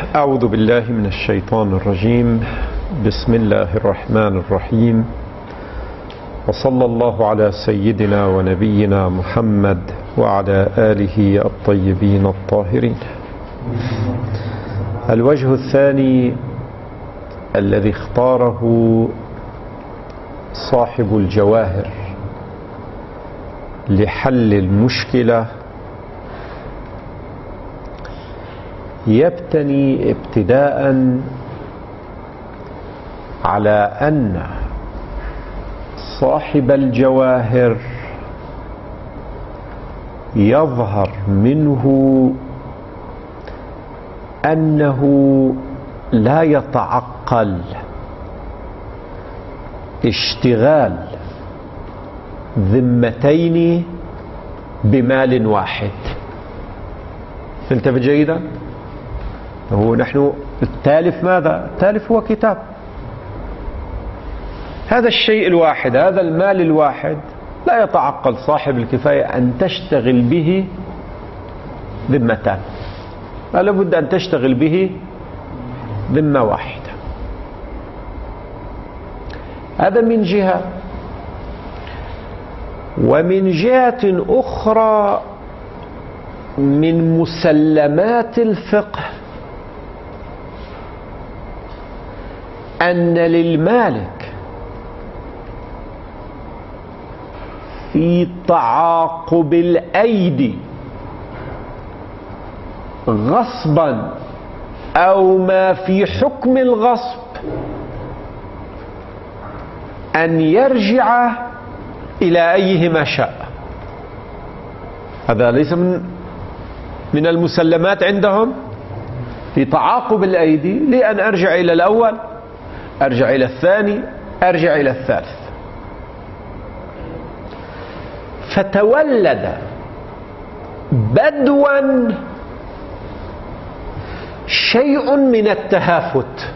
أعوذ بالله من الشيطان الرجيم. بسم الله الرحمن الرحيم، وصلى الله على سيدنا ونبينا محمد وعلى آله الطيبين الطاهرين. الوجه الثاني الذي اختاره صاحب الجواهر لحل المشكلة يبتني ابتداء على أن صاحب الجواهر يظهر منه أنه لا يتعقل اشتغال ذمتين بمال واحد. تلتفت جيدا؟ نحن التالف ماذا؟ التالف هو كتاب. هذا الشيء الواحد، هذا المال الواحد، لا يتعقل صاحب الكفاية أن تشتغل به ذمتان، لا بد أن تشتغل به ذمة واحدة. هذا من جهة. ومن جهة أخرى من مسلمات الفقه أن للمالك في تعاقب الأيدي غصبا أو ما في حكم الغصب أن يرجع إلى أيهما شاء. هذا ليس من المسلمات عندهم في تعاقب الأيدي، لأن أرجع إلى الأول، أرجع إلى الثاني، أرجع إلى الثالث. فتولد بدوا شيء من التهافت.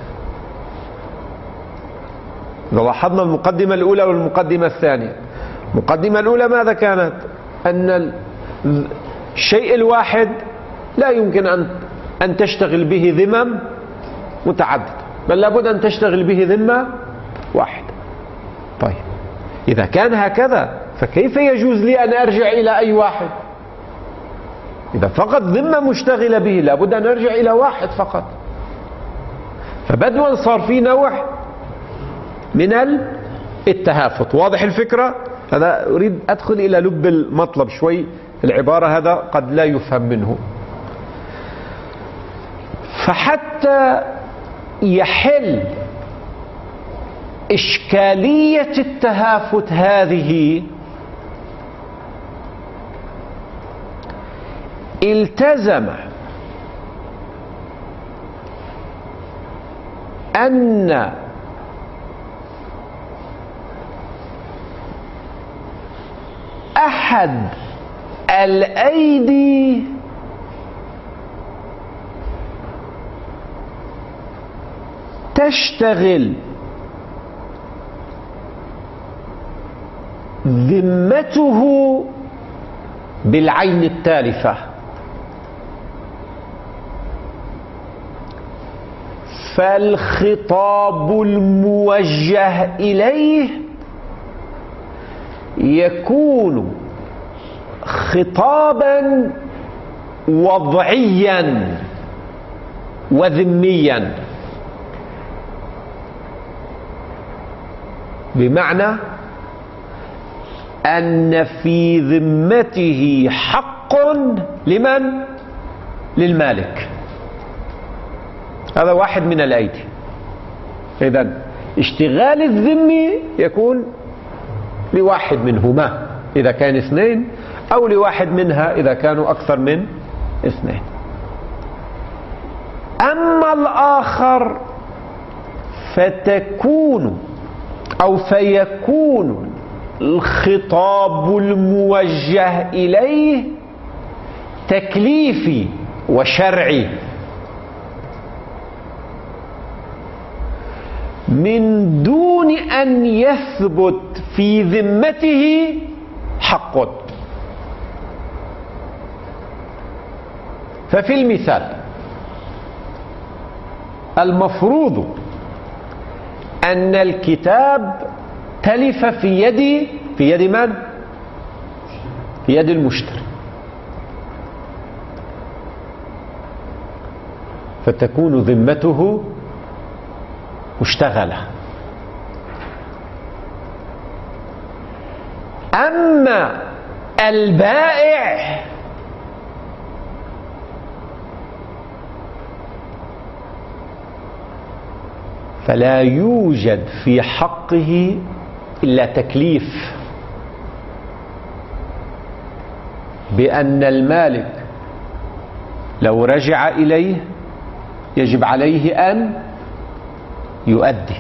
إذا لاحظنا المقدمة الأولى والمقدمة الثانية، المقدمة الأولى ماذا كانت؟ أن الشيء الواحد لا يمكن أن تشتغل به ذمم متعددة، بل لابد أن تشتغل به ذمة واحدة. طيب إذا كان هكذا فكيف يجوز لي أن أرجع إلى أي واحد؟ إذا فقط ذمة مشتغلة به لابد أن أرجع إلى واحد فقط. فبدوا صار في نوع من التهافت. واضح الفكرة؟ هذا أريد أدخل إلى لب المطلب شوي. العبارة هذا قد لا يفهم منه. فحتى يحل إشكالية التهافت هذه التزم أن أحد الأيدي تشتغل ذمته بالعين التالفة، فالخطاب الموجه إليه يكون خطابا وضعيا وذميا، بمعنى أن في ذمته حق لمن؟ للمالك. هذا واحد من الأيدي. إذن اشتغال الذمي يكون لواحد منهما إذا كان اثنين، أو لواحد منها إذا كانوا أكثر من اثنين. أما الآخر فتكون أو فيكون الخطاب الموجه إليه تكليفي وشرعي، من دون أن يثبت في ذمته حق. ففي المثال المفروض أن الكتاب تلف في يد من؟ في يد المشتري، فتكون ذمته مشتغلة. أما البائع فلا يوجد في حقه إلا تكليف بأن المالك لو رجع إليه يجب عليه أن يؤدي،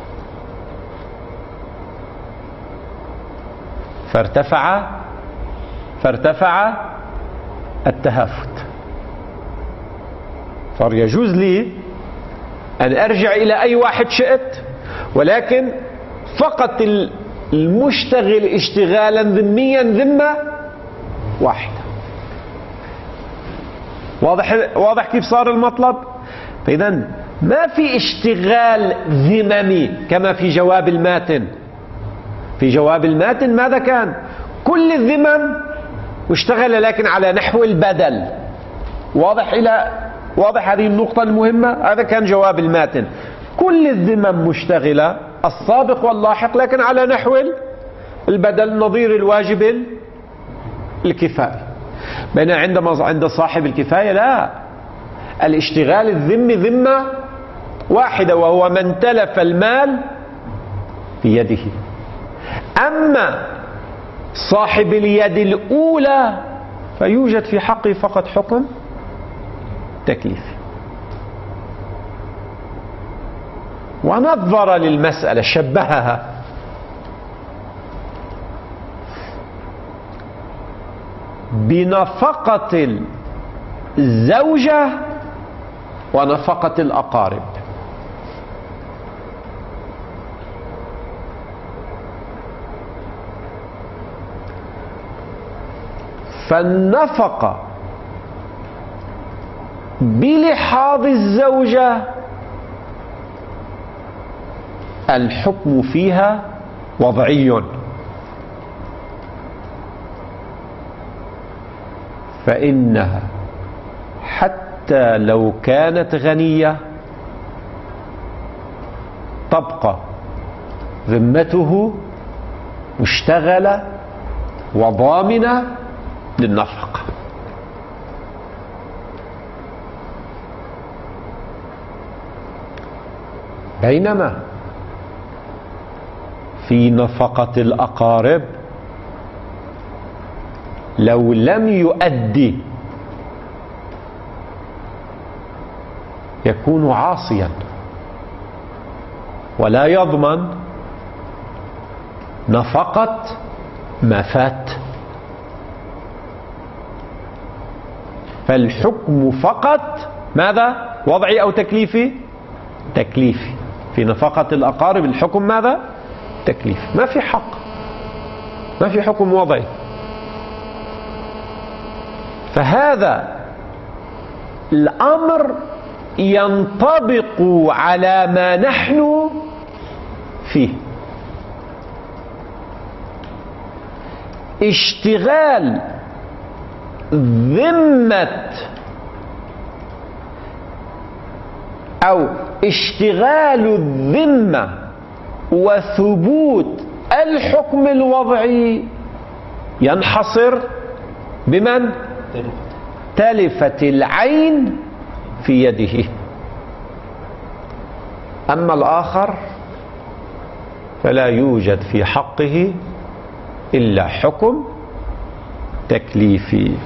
فارتفع التهافت، صار يجوز لي أن أرجع إلى أي واحد شئت، ولكن فقط المشتغل اشتغالا ذميا ذمة واحدة. واضح كيف صار المطلب؟ فإذا ما في اشتغال ذممي كما في جواب الماتن. في جواب الماتن ماذا كان؟ كل الذمم مشتغلة لكن على نحو البدل. واضح هذه النقطة المهمة. هذا كان جواب الماتن، كل الذمم مشتغلة السابق واللاحق لكن على نحو البدل، نظير الواجب الكفائي. بينما عند صاحب الكفاية لا، الاشتغال الذمي ذمة واحدة، وهو من تلف المال في يده. أما صاحب اليد الأولى فيوجد في حقه فقط حكم تكليفي. ونظر للمسألة، شبهها بنفقة الزوجة ونفقة الأقارب. فالنفقة بلحاظ الزوجة الحكم فيها وضعي، فإنها حتى لو كانت غنية تبقى ذمته مشتغلة وضامنة للنفقة. بينما في نفقة الأقارب لو لم يؤدي يكون عاصيا ولا يضمن نفقة ما فات. فالحكم فقط ماذا؟ وضعي أو تكليفي؟ تكليفي. في نفقة الأقارب الحكم ماذا؟ تكليفي، ما في حق، ما في حكم وضعي. فهذا الأمر ينطبق على ما نحن فيه. اشتغال ذمة أو اشتغال الذمة وثبوت الحكم الوضعي ينحصر بمن؟ تلفت العين في يده. أما الآخر فلا يوجد في حقه إلا حكم تكليفي.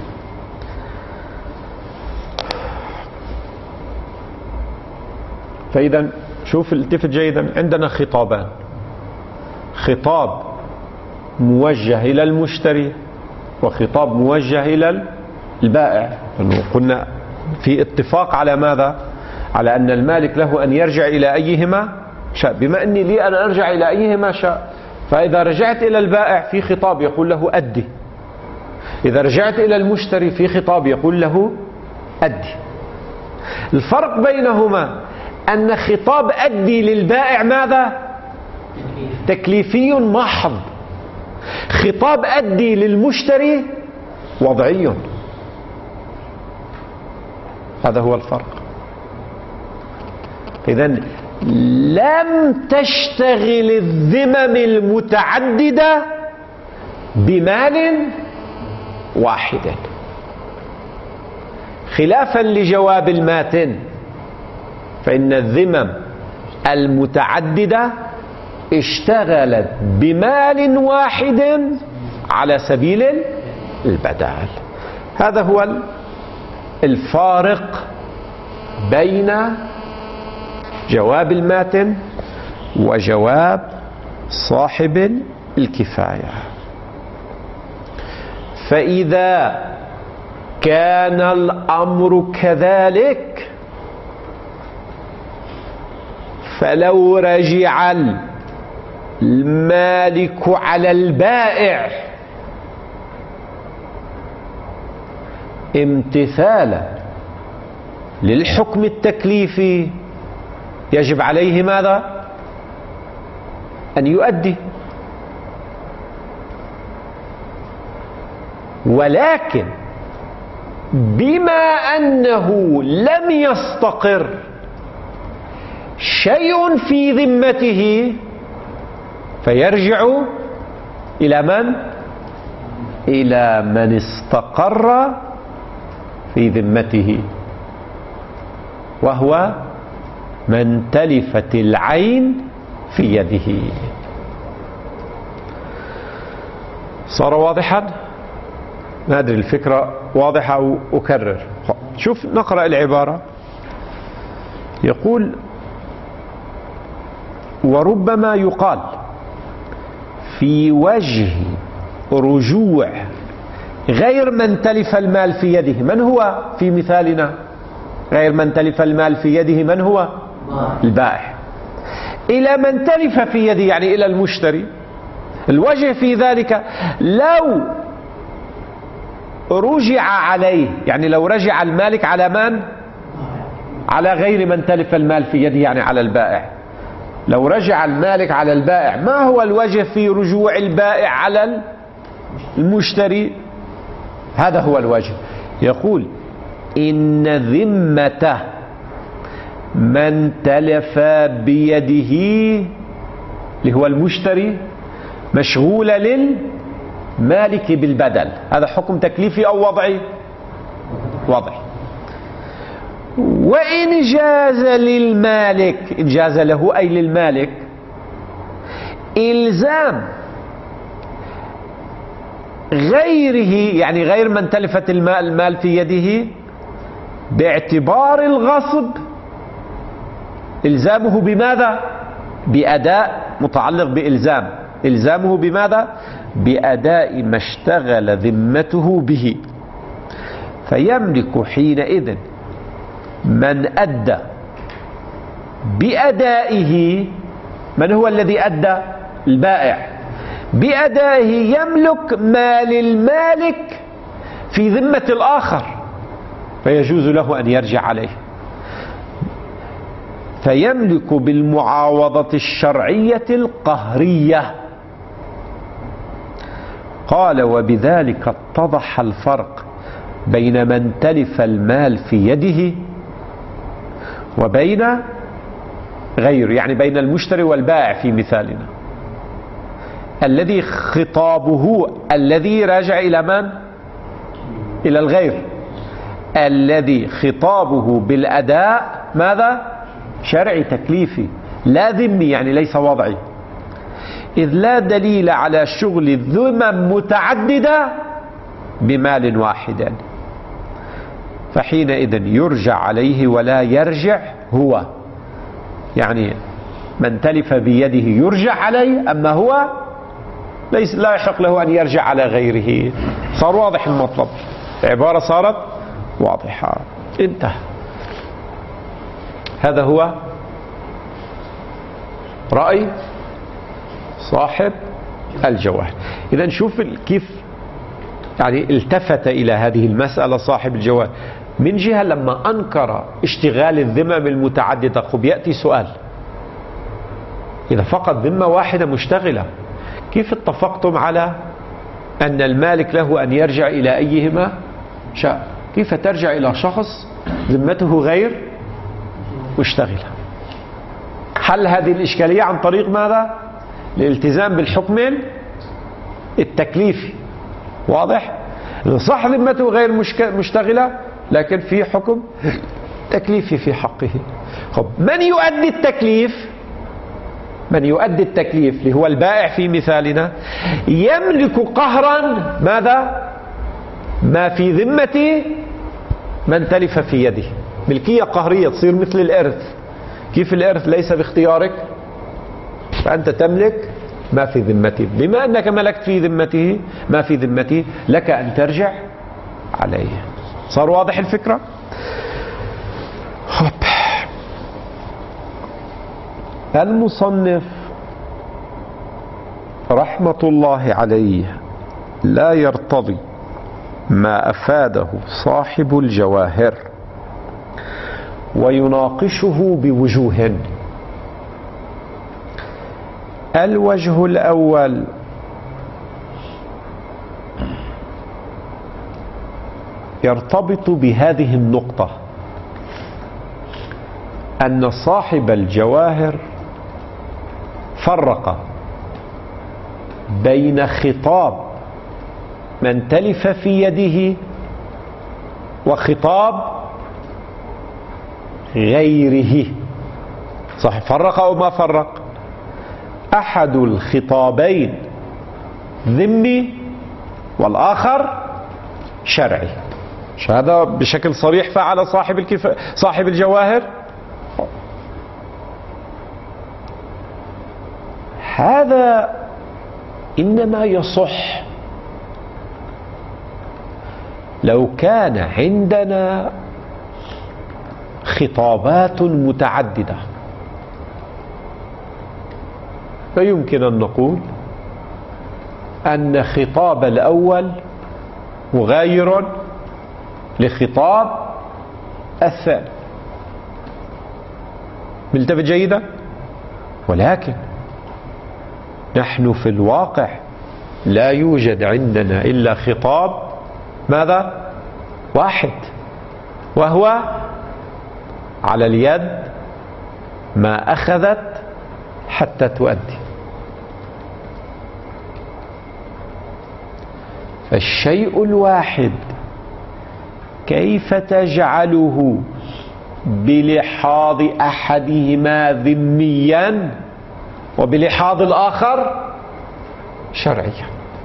فإذا شوف التفت جيدا، عندنا خطابان: خطاب موجه إلى المشتري وخطاب موجه إلى البائع. قلنا في اتفاق على ماذا؟ على أن المالك له أن يرجع إلى أيهما شاء. بما أني لي أن أرجع إلى أيهما شاء، فإذا رجعت إلى البائع في خطاب يقول له أدي، إذا رجعت إلى المشتري في خطاب يقول له أدي. الفرق بينهما أن خطاب أدي للبائع ماذا؟ تكليفي محض. خطاب أدي للمشتري وضعي. هذا هو الفرق. إذن لم تشتغل الذمم المتعددة بمال واحد، خلافا لجواب الماتن، فإن الذمم المتعددة اشتغلت بمال واحد على سبيل البدال. هذا هو الفارق بين جواب الماتن وجواب صاحب الكفاية. فإذا كان الأمر كذلك فلو رجع المالك على البائع امتثالا للحكم التكليفي يجب عليه ماذا؟ أن يؤدي. ولكن بما أنه لم يستقر شيء في ذمته فيرجع إلى من؟ إلى من استقر في ذمته، وهو من تلفت العين في يده. صار واضحا؟ ما أدري الفكرة واضحة أو أكرر. شوف نقرأ العبارة. يقول: وربما يقال في وجه رجوع غير من تلف المال في يده. من هو في مثالنا غير من تلف المال في يده؟ من هو؟ البائع. إلى من تلف في يده يعني إلى المشتري. الوجه في ذلك لو رجع عليه، يعني لو رجع المالك على من؟ على غير من تلف المال في يده، يعني على البائع. لو رجع المالك على البائع، ما هو الوجه في رجوع البائع على المشتري؟ هذا هو الوجه. يقول: إن ذمة من تلف بيده اللي هو المشتري مشغولة للمالك بالبدل. هذا حكم تكليفي أو وضعي؟ وضعي. وإن جاز للمالك، إن جاز له أي للمالك، إلزام غيره يعني غير من تلفت المال في يده باعتبار الغصب، إلزامه بماذا؟ بأداء، متعلق بإلزام، إلزامه بماذا؟ بأداء ما اشتغل ذمته به. فيملك حينئذ من أدى بأدائه. من هو الذي أدى؟ البائع. بأدائه يملك مال المالك في ذمة الآخر، فيجوز له أن يرجع عليه. فيملك بالمعاوضة الشرعية القهرية. قال: وبذلك اتضح الفرق بين من تلف المال في يده وبين غيره، يعني بين المشتري والبائع في مثالنا، الذي خطابه الذي راجع إلى من؟ إلى الغير، الذي خطابه بالأداء ماذا؟ شرعي تكليفي لا ذمي، يعني ليس وضعي. إذ لا دليل على شغل الذمم متعددة بمال واحد، فحينئذ يرجع عليه ولا يرجع هو. يعني من تلف بيده يرجع عليه، أما هو لا يحق له أن يرجع على غيره. صار واضح المطلب، العبارة صارت واضحة. انتهى. هذا هو رأي صاحب الجواهر. إذا نشوف كيف يعني التفت إلى هذه المسألة صاحب الجواهر. من جهة لما أنكر اشتغال الذمم المتعددة، خب يأتي سؤال: إذا فقط ذمة واحدة مشتغلة، كيف اتفقتم على أن المالك له أن يرجع إلى أيهما شاء؟ كيف ترجع إلى شخص ذمته غير مشتغلة؟ حل هذه الإشكالية عن طريق ماذا؟ الالتزام بالحكم التكليفي. واضح؟ صح ذمته غير مشتغلة، لكن في حكم تكليفي في حقه. خب من يؤدي التكليف؟ من يؤدي التكليف اللي هو البائع في مثالنا، يملك قهرا ماذا؟ ما في ذمة من تلف في يده. ملكية قهرية، تصير مثل الإرث. كيف الإرث ليس باختيارك؟ فأنت تملك ما في ذمته، بما أنك ملكت في ذمته ما في ذمته لك أن ترجع عليه. صار واضح الفكرة؟ المصنف رحمة الله عليه لا يرتضي ما أفاده صاحب الجواهر، ويناقشه بوجوه. الوجه الأول: يرتبط بهذه النقطة، أن صاحب الجواهر فرق بين خطاب من تلف في يده وخطاب غيره. صح، فرق أو ما فرق؟ أحد الخطابين ذمي والآخر شرعي. هذا بشكل صريح فعل صاحب الجواهر. هذا إنما يصح لو كان عندنا خطابات متعددة، فيمكن أن نقول أن خطاب الأول مغاير لخطاب الثاني. ملتفت جيدا؟ ولكن نحن في الواقع لا يوجد عندنا إلا خطاب ماذا؟ واحد، وهو على اليد ما أخذت حتى تؤدي. فالشيء الواحد كيف تجعله بلحاظ أحدهما ذميا وبلحاظ الآخر شرعيا؟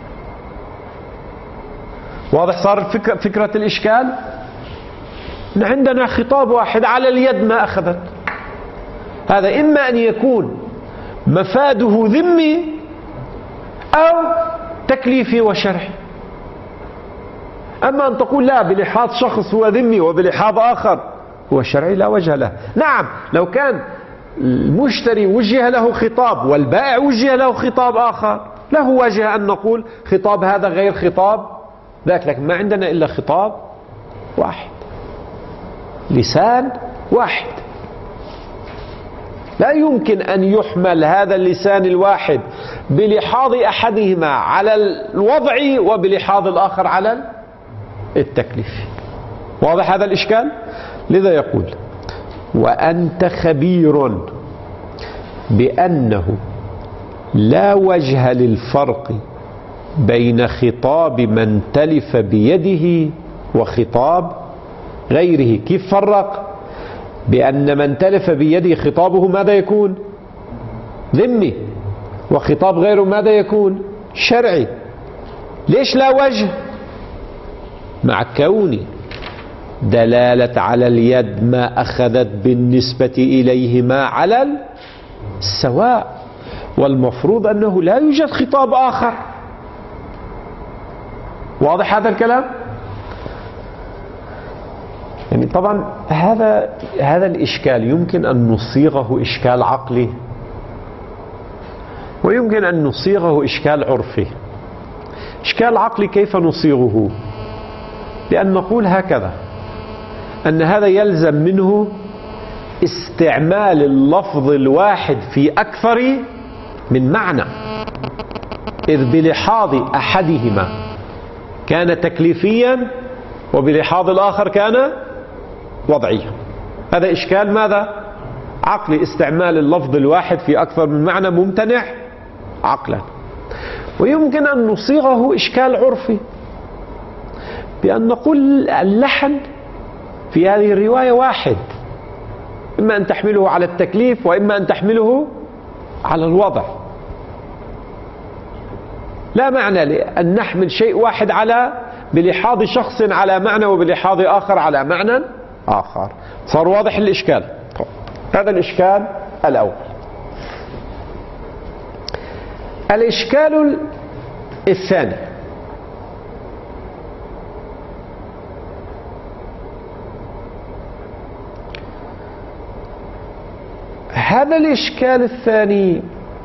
واضح صار فكرة الإشكال؟ عندنا خطاب واحد على اليد ما أخذت، هذا إما أن يكون مفاده ذمي أو تكليفي وشرعي. أما أن تقول لا، بلحاظ شخص هو ذمي وبلحاظ آخر هو شرعي، لا وجه له. نعم، لو كان المشتري وجه له خطاب والبائع وجه له خطاب آخر له وجه أن نقول خطاب هذا غير خطاب ذاك، لكن ما عندنا إلا خطاب واحد، لسان واحد. لا يمكن أن يحمل هذا اللسان الواحد بلحاظ أحدهما على الوضع وبلحاظ الآخر على التكليف. واضح هذا الإشكال؟ لذا يقول: وأنت خبير بأنه لا وجه للفرق بين خطاب من تلف بيده وخطاب غيره. كيف فرق؟ بأن من تلف بيده خطابه ماذا يكون؟ ذمي، وخطاب غيره ماذا يكون؟ شرعي. ليش لا وجه؟ مع كون دلالة على اليد ما أخذت بالنسبة إليهما على السواء، والمفروض أنه لا يوجد خطاب آخر. واضح هذا الكلام؟ يعني طبعا هذا الإشكال يمكن أن نصيغه إشكال عقلي، ويمكن أن نصيغه إشكال عرفي. إشكال عقلي كيف نصيغه؟ بأن نقول هكذا: أن هذا يلزم منه استعمال اللفظ الواحد في أكثر من معنى، إذ بلحاظ أحدهما كان تكليفيا وبلحاظ الآخر كان وضعيا. هذا إشكال ماذا؟ عقلي. استعمال اللفظ الواحد في أكثر من معنى ممتنع عقلا. ويمكن أن نصيغه إشكال عرفي بأن نقول اللحن في هذه الرواية واحد، إما أن تحمله على التكليف وإما أن تحمله على الوضع. لا معنى لأن نحمل شيء واحد بلحاظ شخص على معنى وبلحاظ آخر على معنى آخر. صار واضح الإشكال. هذا الإشكال الأول. الإشكال الثاني، هذا الإشكال الثاني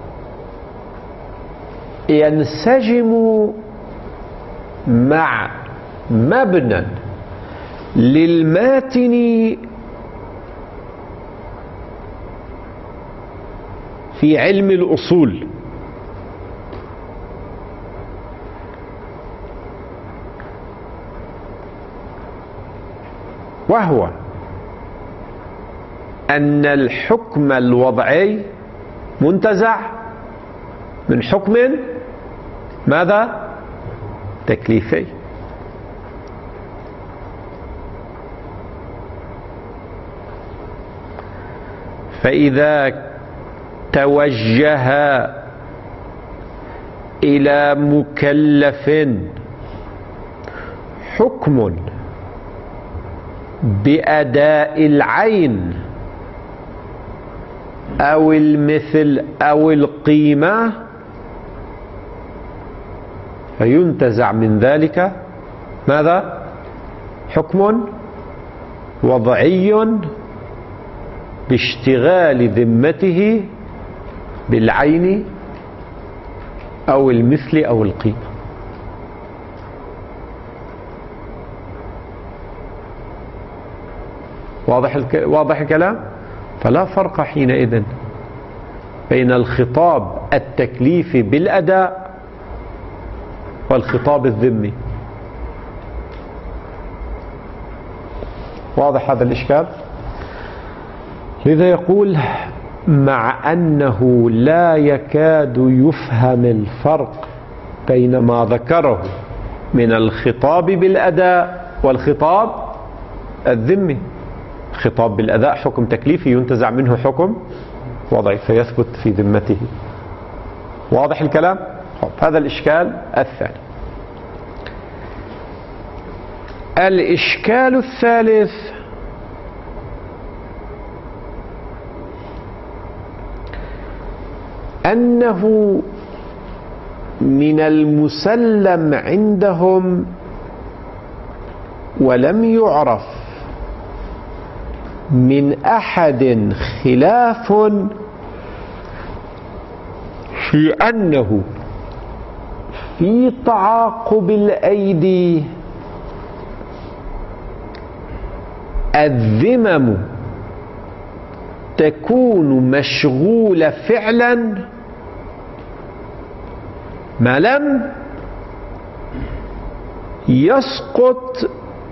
ينسجم مع مبنى للماتن في علم الأصول، وهو أن الحكم الوضعي منتزع من حكم ماذا؟ تكليفي. فإذا توجه إلى مكلف حكم بأداء العين أو المثل أو القيمة، فينتزع من ذلك ماذا؟ حكم وضعي باشتغال ذمته بالعين أو المثل أو القيمة. واضح الكلام؟ فلا فرق حينئذ بين الخطاب التكليفي بالأداء والخطاب الذمي. واضح هذا الإشكال؟ لذا يقول مع أنه لا يكاد يفهم الفرق بين ما ذكره من الخطاب بالأداء والخطاب الذمي. خطاب بالأداء حكم تكليفي ينتزع منه حكم وضعي فيثبت في ذمته. واضح الكلام؟ هذا الإشكال الثاني. الإشكال الثالث أنه من المسلم عندهم ولم يعرف من أحد خلاف في أنه في تعاقب الأيدي الذمم تكون مشغولة فعلا ما لم يسقط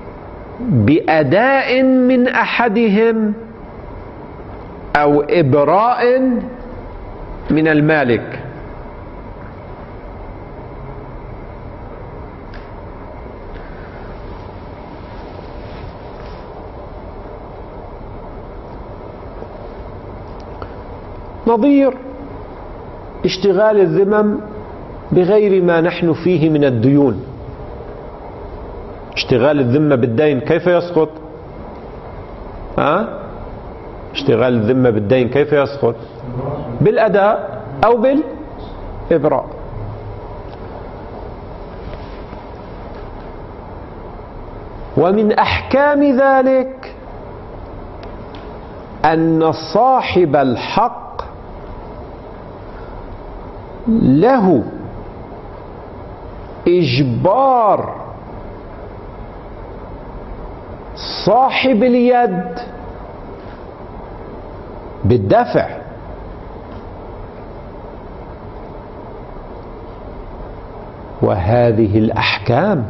بأداء من أحدهم أو إبراء من المالك. نظير اشتغال الذمم بغير ما نحن فيه من الديون. اشتغال الذمة بالدين كيف يسقط؟ اشتغال الذمة بالدين كيف يسقط؟ بالأداء أو بالإبراء. ومن أحكام ذلك أن صاحب الحق له إجبار صاحب اليد بالدفع. وهذه الأحكام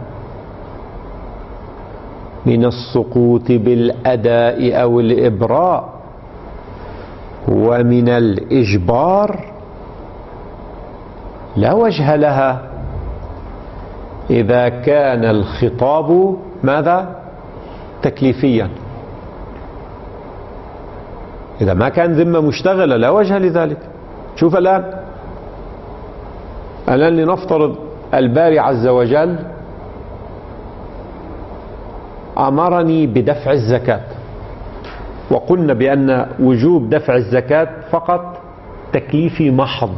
من السقوط بالأداء أو الإبراء ومن الإجبار لا وجه لها إذا كان الخطاب ماذا؟ تكليفيا. إذا ما كان ذمة مشتغلة لا وجه لذلك. شوف الآن لنفترض الباري عز وجل أمرني بدفع الزكاة، وقلنا بأن وجوب دفع الزكاة فقط تكليفي محض،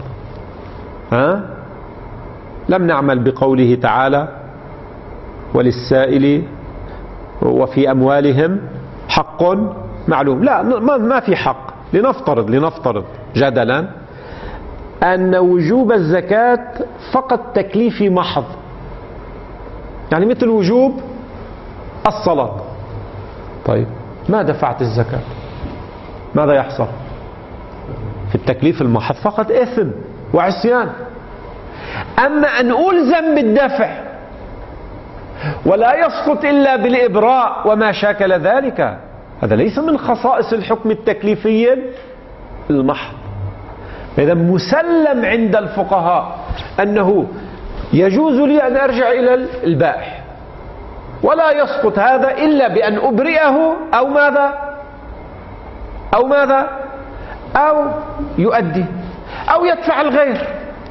لم نعمل بقوله تعالى وللسائل وفي أموالهم حق معلوم. لا، ما في حق. لنفترض جدلا أن وجوب الزكاة فقط تكليفي محض، يعني مثل وجوب الصلاة. طيب ما دفعت الزكاة ماذا يحصل؟ في التكليف المحض فقط إثم وعصيان. أما أن ألزم بالدفع ولا يسقط إلا بالإبراء وما شاكل ذلك، هذا ليس من خصائص الحكم التكليفي المحض. إذا مسلم عند الفقهاء أنه يجوز لي أن أرجع إلى البائع ولا يسقط هذا إلا بأن أبرئه أو ماذا أو يؤدي أو يدفع الغير.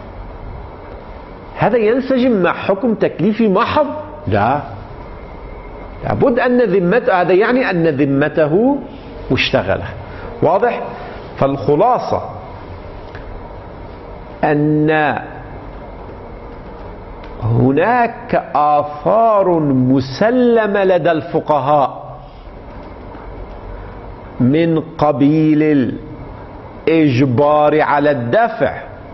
هذا ينسجم مع حكم تكليفي محض؟ لا، لابد أن ذمته، هذا يعني أن ذمته مشتغلة. واضح؟ فالخلاصة أن هناك آثار مسلمة لدى الفقهاء من قبيل الإجبار على الدفع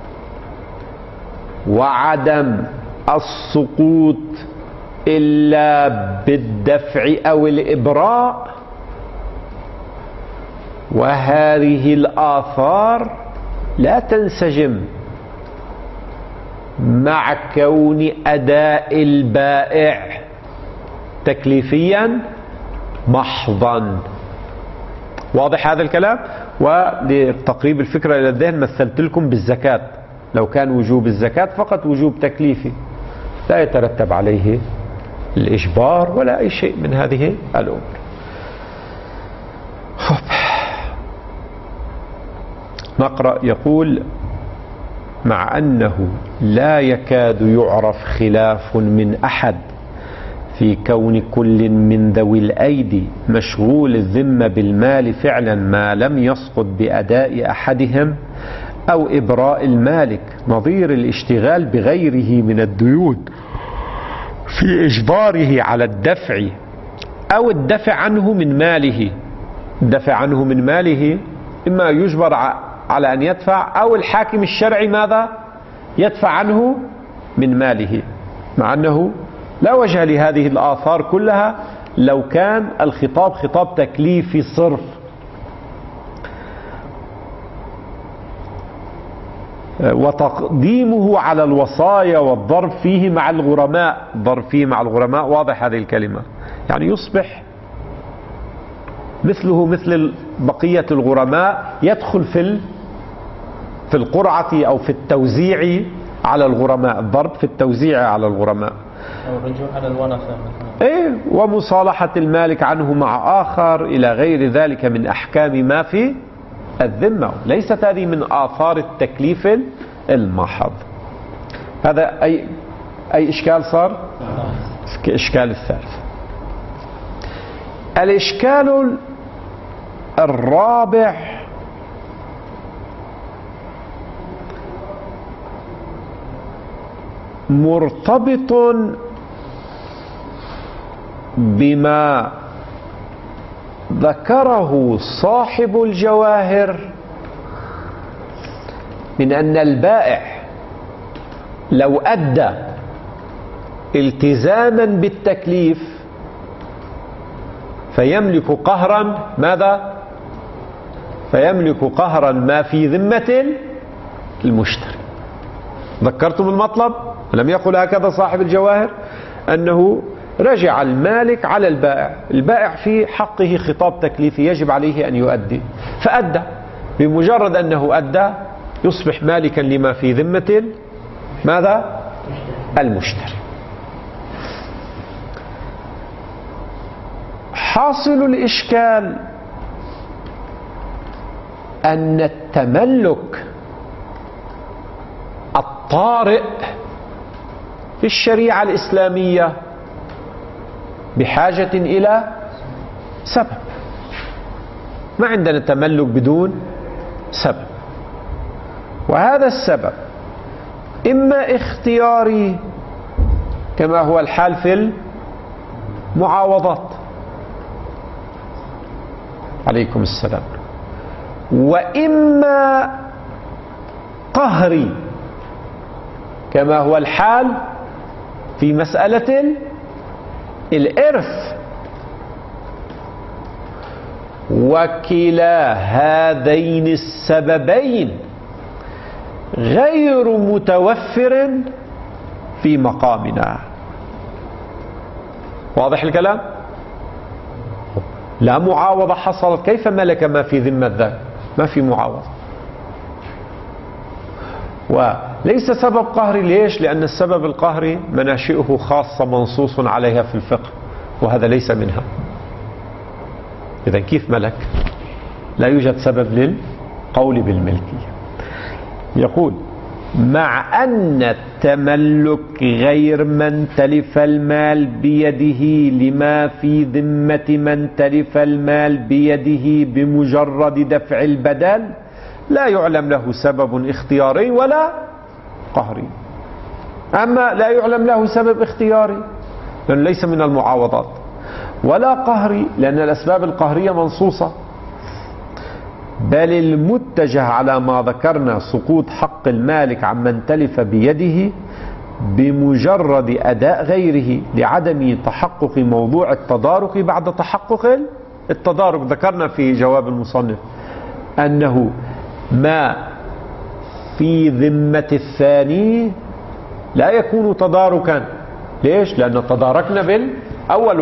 وعدم السقوط إلا بالدفع أو الإبراء، وهذه الآثار لا تنسجم مع كون أداء البائع تكليفيا محضا. واضح هذا الكلام؟ ولتقريب الفكرة إلى الذهن مثلت لكم بالزكاة، لو كان وجوب الزكاة فقط وجوب تكليفي لا يترتب عليه الإجبار ولا أي شيء من هذه الأمور. نقرأ. يقول: مع أنه لا يكاد يعرف خلاف من أحد في كون كل من ذوي الأيدي مشغول الذمة بالمال فعلا ما لم يسقط بأداء أحدهم أو إبراء المالك، نظير الاشتغال بغيره من الديون في إجباره على الدفع أو الدفع عنه من ماله. الدفع عنه من ماله إما يجبر على أن يدفع أو الحاكم الشرعي ماذا؟ يدفع عنه من ماله، مع أنه لا وجه لهذه الآثار كلها لو كان الخطاب خطاب تكليفي صرف. وتقديمه على الوصايا والضرب فيه مع الغرماء، الضرب فيه مع الغرماء، واضح هذه الكلمة، يعني يصبح مثله مثل بقية الغرماء، يدخل في القرعة أو في التوزيع على الغرماء، الضرب في التوزيع على الغرماء، أو الرجوع على الورثة مثلا، ومصالحة المالك عنه مع آخر إلى غير ذلك من أحكام ما في الذمة. ليست هذه من آثار التكليف المحض. هذا أي إشكال صار؟ إشكال الثالث. الإشكال الرابع مرتبط بما ذكره صاحب الجواهر من أن البائع لو أدى التزاما بالتكليف فيملك قهرا ماذا؟ فيملك قهرا ما في ذمة المشتري. ذكرتم المطلب؟ لم يقل هكذا صاحب الجواهر؟ أنه رجع المالك على البائع، البائع في حقه خطاب تكليفي يجب عليه أن يؤدي، فأدى. بمجرد أنه أدى يصبح مالكا لما في ذمة ماذا؟ المشتري. حاصل الإشكال أن التملك الطارئ في الشريعة الإسلامية بحاجة إلى سبب. ما عندنا تملك بدون سبب، وهذا السبب إما اختياري كما هو الحال في المعاوضات، عليكم السلام، وإما قهري كما هو الحال في مسألة الإرث. وكلا هذين السببين غير متوفر في مقامنا. واضح الكلام؟ لا معاوضة حصلت، كيف ملك ما في ذمة ذاك؟ ما في معاوضة. وليس سبب قهري. ليش؟ لأن السبب القهري مناشئه خاصة منصوص عليها في الفقه، وهذا ليس منها. إذن كيف ملك؟ لا يوجد سبب للقول بالملكية. يقول مع أن التملك غير من تلف المال بيده لما في ذمة من تلف المال بيده بمجرد دفع البدل لا يعلم له سبب اختياري ولا قهري. أما لا يعلم له سبب اختياري لأنه ليس من المعاوضات، ولا قهري لأن الأسباب القهرية منصوصة، بل المتجه على ما ذكرنا سقوط حق المالك عمن تلف بيده بمجرد أداء غيره لعدم تحقق موضوع التدارك بعد تحقق التدارك. ذكرنا في جواب المصنف أنه ما في ذمة الثاني لا يكون تداركا. ليش؟ لأن تداركنا بالأول،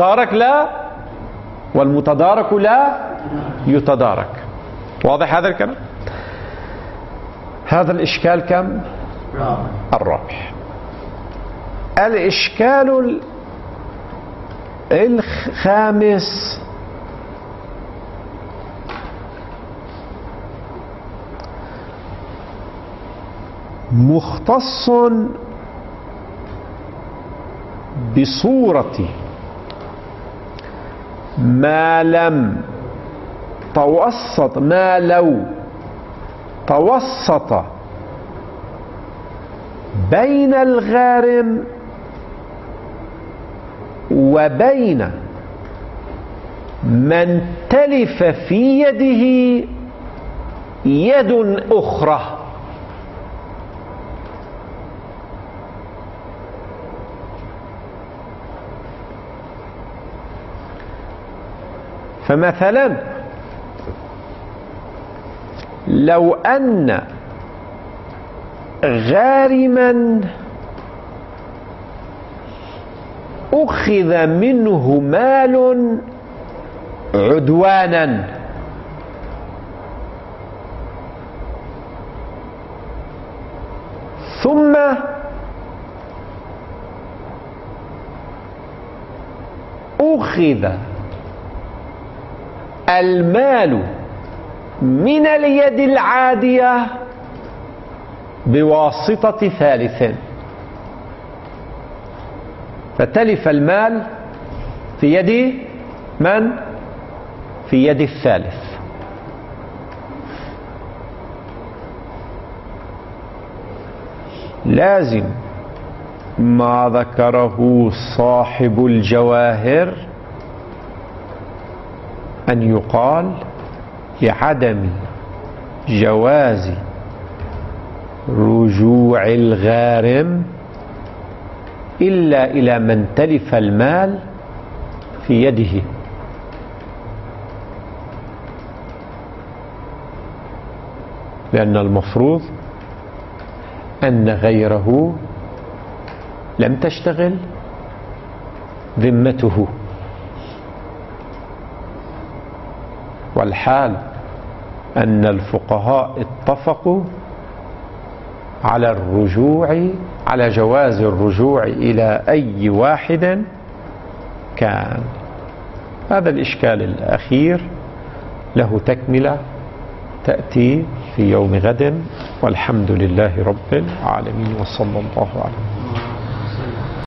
والمتدارك لا يتدارك. واضح هذا الكلام؟ هذا الإشكال كم؟ الرابع. الإشكال الخامس مختص بصورة ما لو توسط بين الغارم وبين من تلف في يده يد أخرى. فمثلا لو أن غارما أخذ منه مال عدوانا ثم أخذ المال من اليد العادية بواسطة ثالث، فتلف المال في يد من؟ في يد الثالث. لازم ما ذكره صاحب الجواهر أن يقال لعدم جواز رجوع الغارم إلا إلى من تلف المال في يده لأن المفروض أن غيره لم تشتغل ذمته، والحال أن الفقهاء اتفقوا على جواز الرجوع إلى أي واحد كان. هذا الإشكال الأخير له تكملة تأتي في يوم غد، والحمد لله رب العالمين، وصلى الله عليه وسلم.